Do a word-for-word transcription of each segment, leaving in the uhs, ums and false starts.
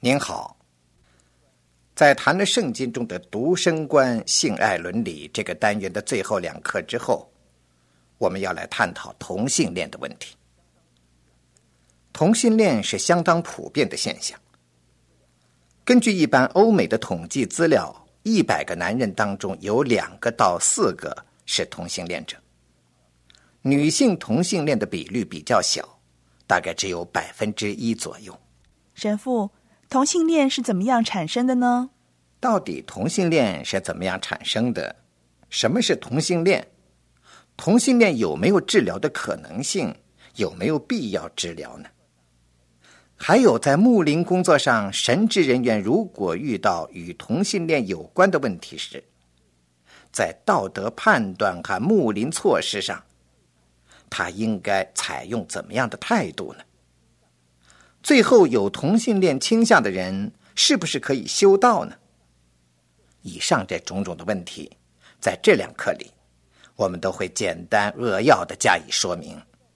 您好，在谈了圣经中的独生观、性爱伦理这个单元的最后两课之后，我们要来探讨同性恋的问题。同性恋是相当普遍的现象。根据一般欧美的统计资料，一百个男人当中有两个到四个是同性恋者。女性同性恋的比率比较小，大概只有百分之一左右。 神父，同性恋是怎么样产生的呢？ 到底同性恋是怎么样产生的？什么是同性恋？同性恋有没有治疗的可能性？有没有必要治疗呢？还有，在牧灵工作上，神职人员如果遇到与同性恋有关的问题时，在道德判断和牧灵措施上，他应该采用怎么样的态度呢？最后，有同性恋倾向的人是不是可以修道呢？以上这种种的问题，在这两课里，我们都会简单扼要地加以说明。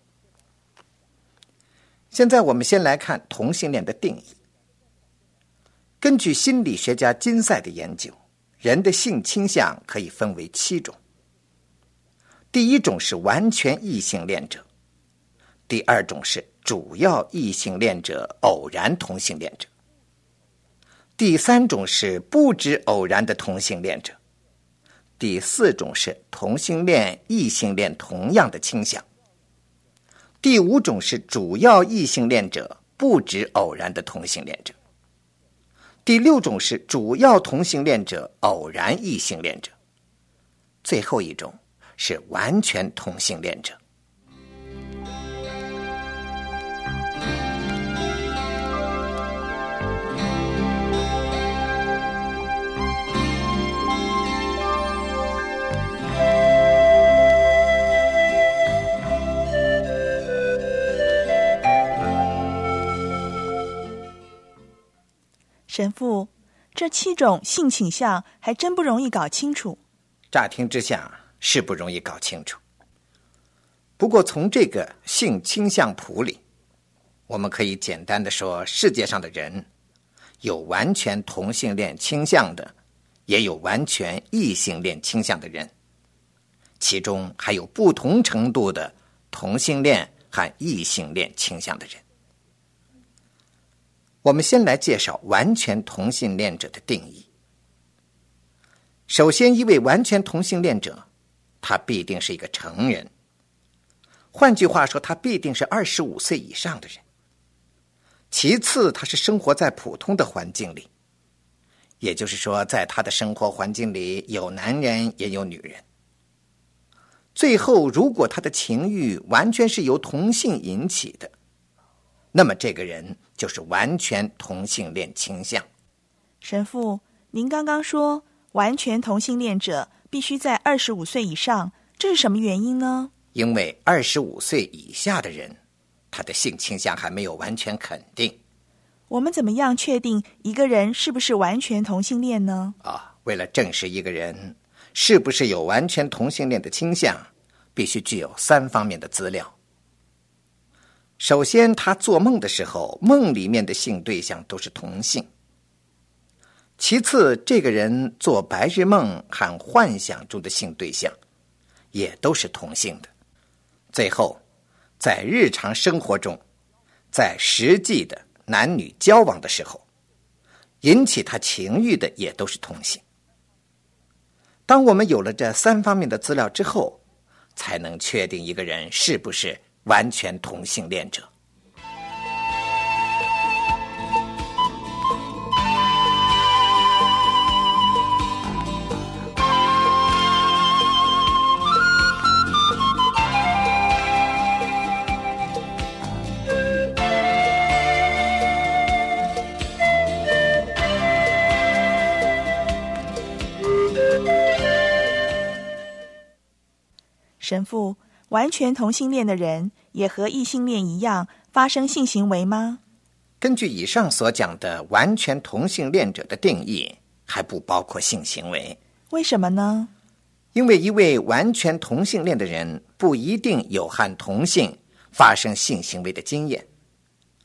现在我们先来看同性恋的定义。根据心理学家金赛的研究，人的性倾向可以分为七种。第一种是完全异性恋者，第二种是主要异性恋者、偶然同性恋者，第三种是不止偶然的同性恋者，第四种是同性恋、异性恋同样的倾向，第五种是主要异性恋者、不止偶然的同性恋者，第六种是主要同性恋者、偶然异性恋者，最后一种是完全同性恋者。 神父，这七种性倾向还真不容易搞清楚。 乍听之下是不容易搞清楚。不过从这个性倾向谱里，我们可以简单的说，世界上的人有完全同性恋倾向的，也有完全异性恋倾向的人，其中还有不同程度的同性恋和异性恋倾向的人。我们先来介绍完全同性恋者的定义。首先，一位完全同性恋者，他必定是一个成人。换句话说，他必定是二十五岁以上的人。其次，他是生活在普通的环境里，也就是说，在他的生活环境里有男人也有女人。最后，如果他的情欲完全是由同性引起的，那么这个人就是完全同性恋倾向。 神父，您刚刚说完全同性恋者必须在二十五岁以上，这是什么原因呢？ 因为二十五岁以下的人，他的性倾向还没有完全肯定。 我们怎么样确定一个人是不是完全同性恋呢？ 啊，为了证实一个人是不是有完全同性恋的倾向，必须具有三方面的资料。首先，他做梦的时候，梦里面的性对象都是同性。其次，这个人做白日梦和幻想中的性对象也都是同性的。最后，在日常生活中，在实际的男女交往的时候，引起他情欲的也都是同性。当我们有了这三方面的资料之后，才能确定一个人是不是完全同性恋者。 神父，完全同性恋的人也和异性恋一样发生性行为吗？ 根据以上所讲的完全同性恋者的定义，还不包括性行为。 为什么呢？ 因为一位完全同性恋的人不一定有和同性发生性行为的经验。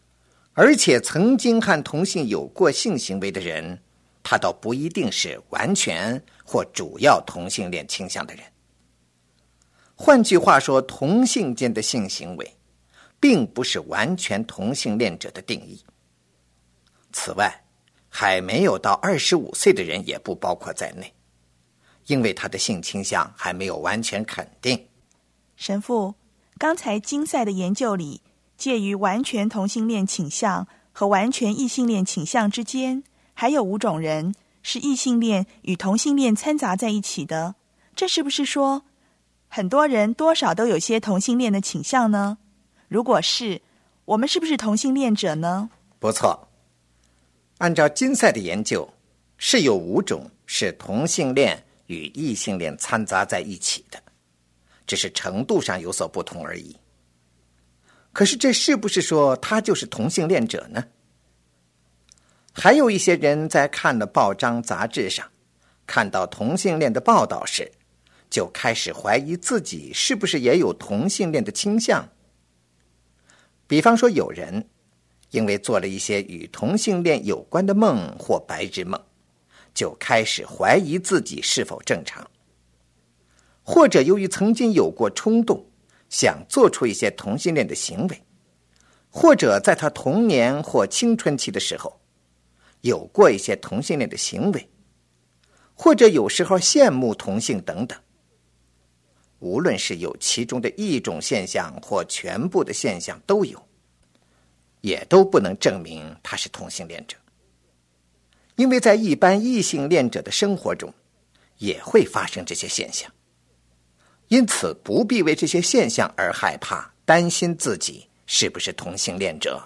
而且曾经和同性有过性行为的人，他倒不一定是完全或主要同性恋倾向的人。换句话说，同性间的性行为并不是完全同性恋者的定义。此外，还没有到二十五岁的人也不包括在内，因为他的性倾向还没有完全肯定。 神父，刚才金赛的研究里，介于完全同性恋倾向和完全异性恋倾向之间，还有五种人是异性恋与同性恋掺杂在一起的。这是不是说，很多人多少都有些同性恋的倾向呢？如果是，我们是不是同性恋者呢？ 不错，按照金赛的研究，是有五种是同性恋与异性恋掺杂在一起的，只是程度上有所不同而已。可是这是不是说他就是同性恋者呢？还有一些人在看了报章杂志上看到同性恋的报道时，就开始怀疑自己是不是也有同性恋的倾向。比方说，有人因为做了一些与同性恋有关的梦或白日梦，就开始怀疑自己是否正常。或者由于曾经有过冲动，想做出一些同性恋的行为，或者在他童年或青春期的时候有过一些同性恋的行为，或者有时候羡慕同性等等。无论是有其中的一种现象或全部的现象都有，也都不能证明他是同性恋者。因为在一般异性恋者的生活中也会发生这些现象，因此不必为这些现象而害怕，担心自己是不是同性恋者。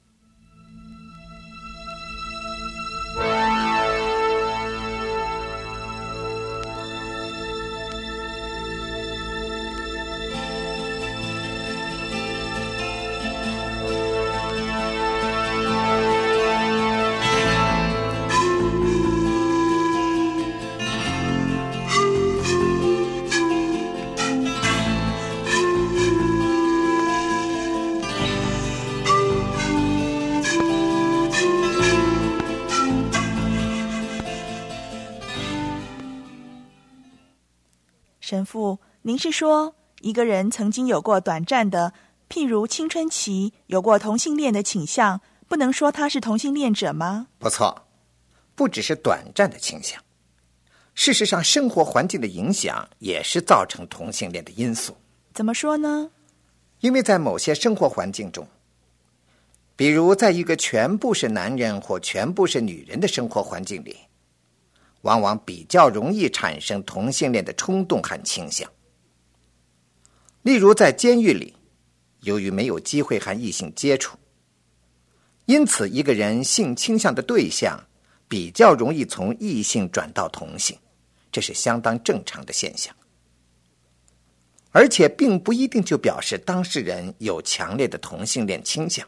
神父，您是说一个人曾经有过短暂的，譬如青春期有过同性恋的倾向，不能说他是同性恋者吗？ 不错，不只是短暂的倾向，事实上生活环境的影响也是造成同性恋的因素。 怎么说呢？ 因为在某些生活环境中，比如在一个全部是男人或全部是女人的生活环境里，往往比较容易产生同性恋的冲动和倾向。例如在监狱里，由于没有机会和异性接触，因此一个人性倾向的对象比较容易从异性转到同性，这是相当正常的现象。而且并不一定就表示当事人有强烈的同性恋倾向，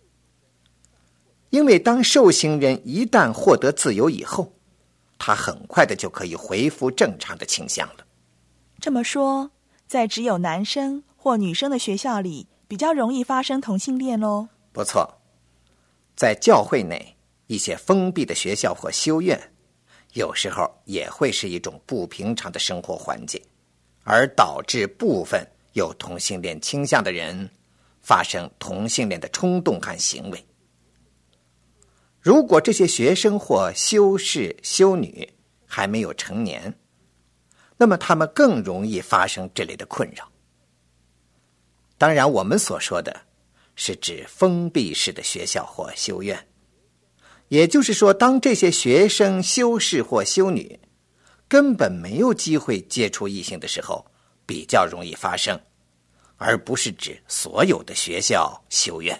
因为当受刑人一旦获得自由以后，他很快的就可以恢复正常的倾向了。 这么说，在只有男生或女生的学校里，比较容易发生同性恋咯？ 不错，在教会内一些封闭的学校或修院，有时候也会是一种不平常的生活环境，而导致部分有同性恋倾向的人发生同性恋的冲动和行为。如果这些学生或修士、修女还没有成年，那么他们更容易发生这类的困扰。当然，我们所说的是指封闭式的学校或修院，也就是说，当这些学生、修士或修女根本没有机会接触异性的时候，比较容易发生，而不是指所有的学校、修院。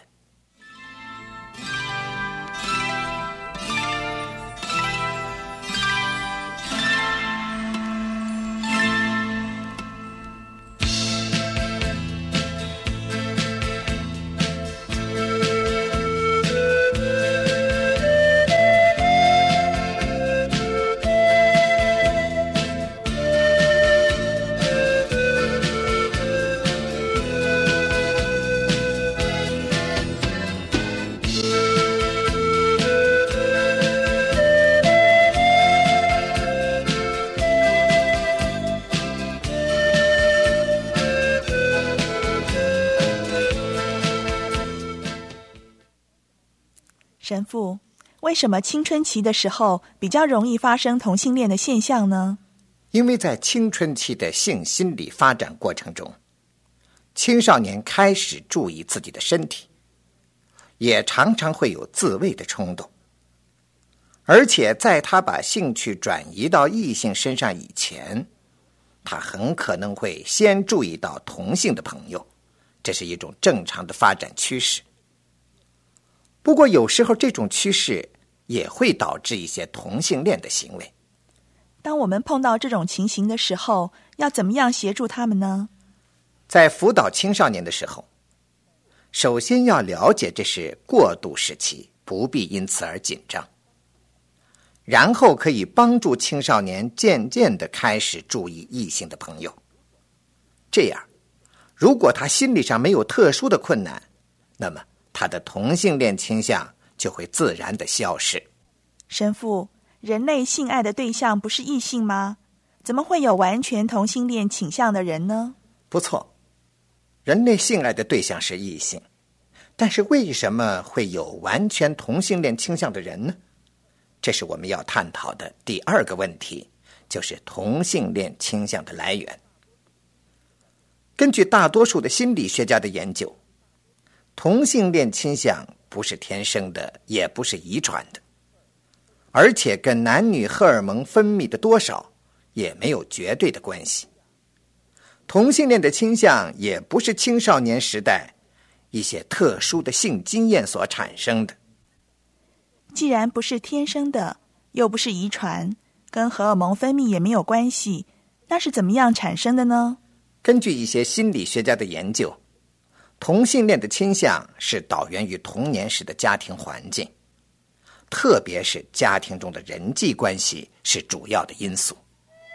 父，为什么青春期的时候比较容易发生同性恋的现象呢？ 因为在青春期的性心理发展过程中，青少年开始注意自己的身体，也常常会有自慰的冲动。而且在他把兴趣转移到异性身上以前，他很可能会先注意到同性的朋友，这是一种正常的发展趋势。不过有时候这种趋势也会导致一些同性恋的行为。 当我们碰到这种情形的时候，要怎么样协助他们呢？ 在辅导青少年的时候，首先要了解这是过渡时期，不必因此而紧张。然后可以帮助青少年渐渐地开始注意异性的朋友。这样，如果他心理上没有特殊的困难，那么他的同性恋倾向就会自然地消失。 神父，人类性爱的对象不是异性吗？怎么会有完全同性恋倾向的人呢？ 不错，人类性爱的对象是异性，但是为什么会有完全同性恋倾向的人呢？这是我们要探讨的第二个问题，就是同性恋倾向的来源。根据大多数的心理学家的研究，同性恋倾向不是天生的，也不是遗传的，而且跟男女荷尔蒙分泌的多少也没有绝对的关系。同性恋的倾向也不是青少年时代一些特殊的性经验所产生的。 既然不是天生的，又不是遗传，跟荷尔蒙分泌也没有关系，那是怎么样产生的呢？ 根据一些心理学家的研究，同性恋的倾向是导源于童年时的家庭环境，特别是家庭中的人际关系是主要的因素。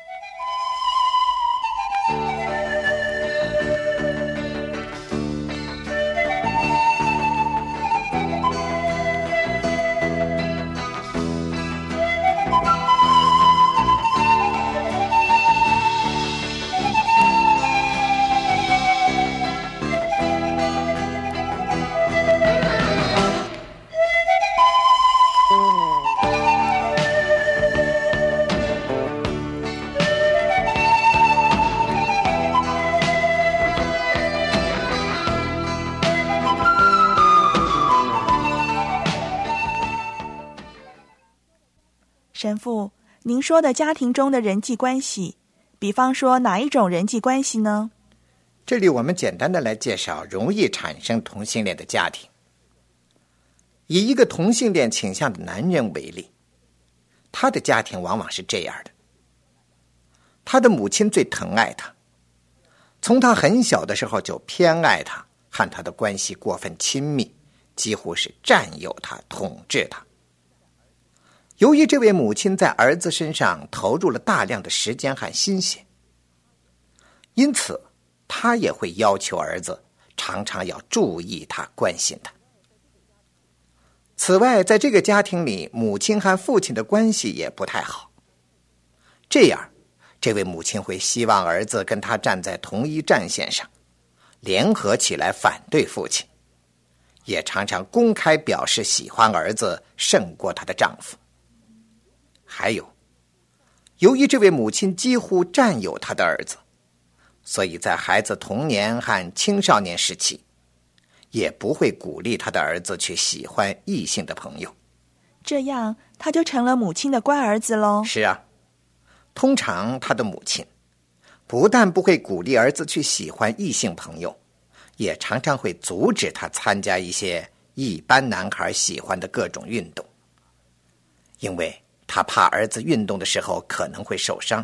神父，您说的家庭中的人际关系，比方说哪一种人际关系呢？ 这里我们简单的来介绍容易产生同性恋的家庭。以一个同性恋倾向的男人为例，他的家庭往往是这样的：他的母亲最疼爱他，从他很小的时候就偏爱他，和他的关系过分亲密，几乎是占有他、统治他。由于这位母亲在儿子身上投入了大量的时间和心血，因此他也会要求儿子常常要注意他、关心他。此外，在这个家庭里，母亲和父亲的关系也不太好。这样，这位母亲会希望儿子跟他站在同一战线上，联合起来反对父亲，也常常公开表示喜欢儿子胜过她的丈夫。还有，由于这位母亲几乎占有她的儿子，所以在孩子童年和青少年时期，也不会鼓励他的儿子去喜欢异性的朋友。 这样他就成了母亲的乖儿子喽。 是啊，通常他的母亲不但不会鼓励儿子去喜欢异性朋友，也常常会阻止他参加一些一般男孩喜欢的各种运动，因为他怕儿子运动的时候可能会受伤。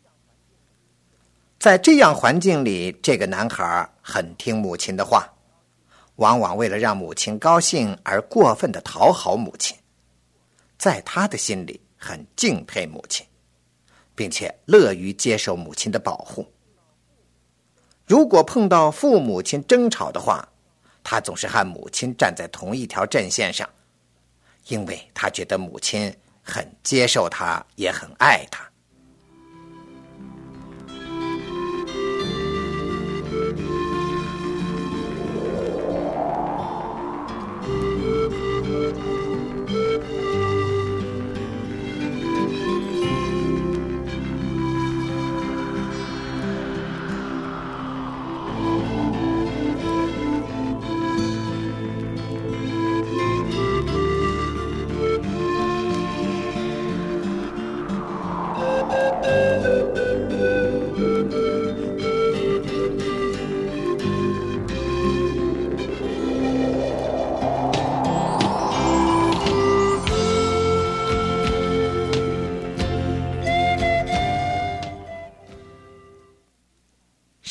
在这样环境里，这个男孩很听母亲的话，往往为了让母亲高兴而过分地讨好母亲，在他的心里很敬佩母亲，并且乐于接受母亲的保护。如果碰到父母亲争吵的话，他总是和母亲站在同一条阵线上，因为他觉得母亲很接受他，也很爱他。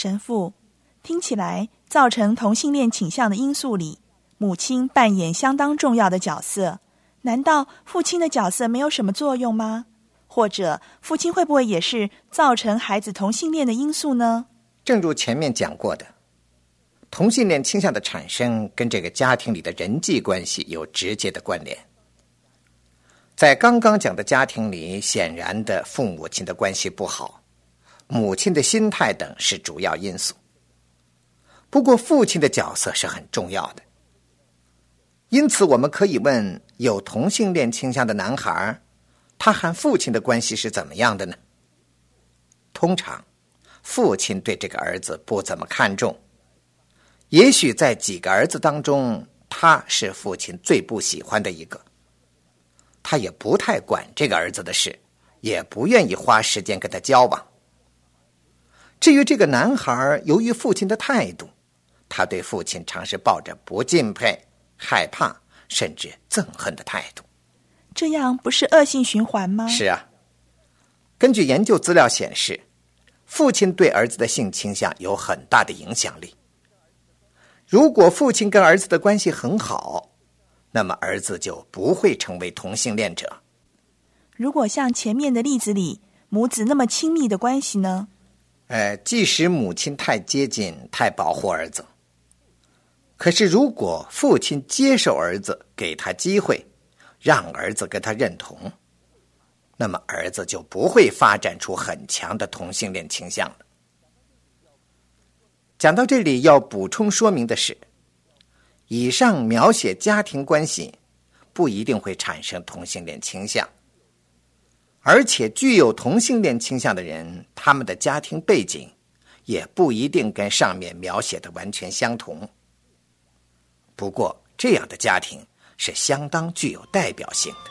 神父，听起来造成同性恋倾向的因素里，母亲扮演相当重要的角色。难道父亲的角色没有什么作用吗？或者父亲会不会也是造成孩子同性恋的因素呢？ 正如前面讲过的，同性恋倾向的产生跟这个家庭里的人际关系有直接的关联。在刚刚讲的家庭里，显然的父母亲的关系不好，母亲的心态等是主要因素。不过父亲的角色是很重要的。因此我们可以问，有同性恋倾向的男孩，他和父亲的关系是怎么样的呢？通常父亲对这个儿子不怎么看重，也许在几个儿子当中，他是父亲最不喜欢的一个。他也不太管这个儿子的事，也不愿意花时间跟他交往。至于这个男孩，由于父亲的态度，他对父亲常是抱着不敬佩、害怕甚至憎恨的态度。 这样不是恶性循环吗？ 是啊，根据研究资料显示，父亲对儿子的性倾向有很大的影响力。如果父亲跟儿子的关系很好，那么儿子就不会成为同性恋者。 如果像前面的例子里，母子那么亲密的关系呢？ 呃，即使母亲太接近、太保护儿子，可是如果父亲接受儿子，给他机会，让儿子跟他认同，那么儿子就不会发展出很强的同性恋倾向了。讲到这里，要补充说明的是，以上描写家庭关系不一定会产生同性恋倾向，而且具有同性恋倾向的人，他们的家庭背景也不一定跟上面描写的完全相同。不过这样的家庭是相当具有代表性的。